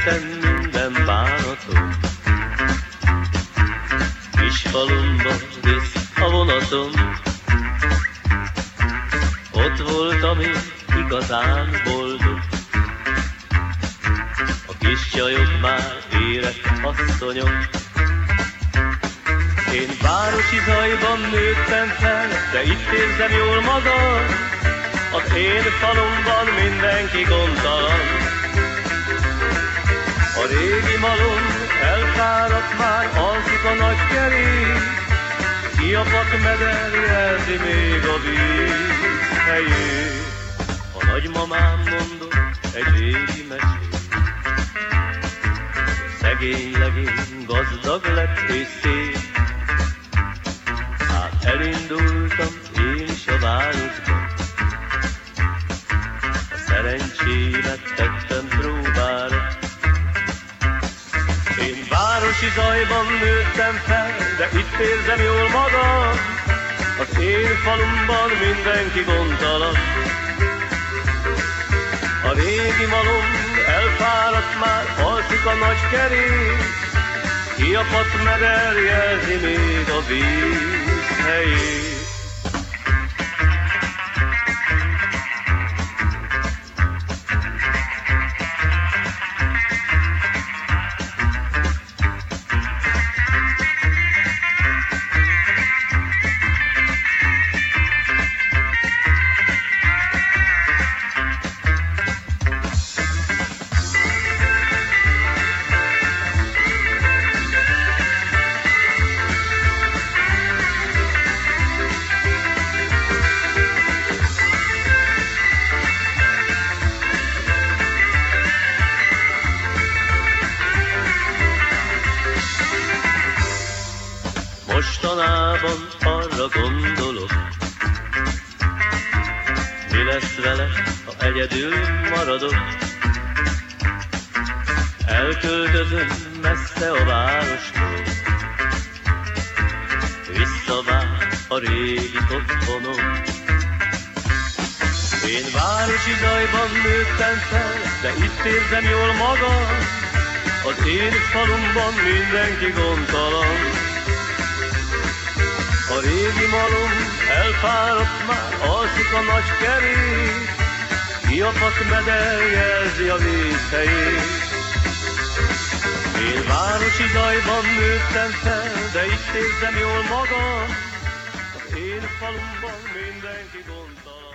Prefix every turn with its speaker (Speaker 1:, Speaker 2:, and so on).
Speaker 1: elfelejtettem minden bánatom. Kis falumba visz a vonatom, ott voltam én igazán boldog. A kis csajok már érett asszonyok. Én városi zajban nőttem fel, de itt érzem jól magam. Az én falumban mindenki gondtalan. A régi malom elfáradt már, alszik a nagy kerék. Kiapadt meder jelzi még a víz helyét. A nagymamám mondott egy régi mesét. Szegény legény gazdag lett és szép. Hát elindultam én is a városba. A szerencsémet tettem próbára. Én városi zajban nőttem fel, de itt érzem jól magam. Az én falumban mindenki gondtalan. A régi malom elfáradt már, alszik a nagy kerék. Kiapadt meder jelzi még a víz helyét. Mostanában arra gondolok, mi lesz vele, ha egyedül maradok. Elköltözöm messze a várostól, visszavár a régi otthonom. Én városi zajban nőttem fel, de itt érzem jól magam. Az én falumban mindenki gondtalan. A régi malom elfáradt már, alszik a nagy kerék. Kiapadt meder jelzi a víz helyét. Én városi zajban nőttem fel, de itt érzem jól magam. Az én falumban mindenki gondtalan.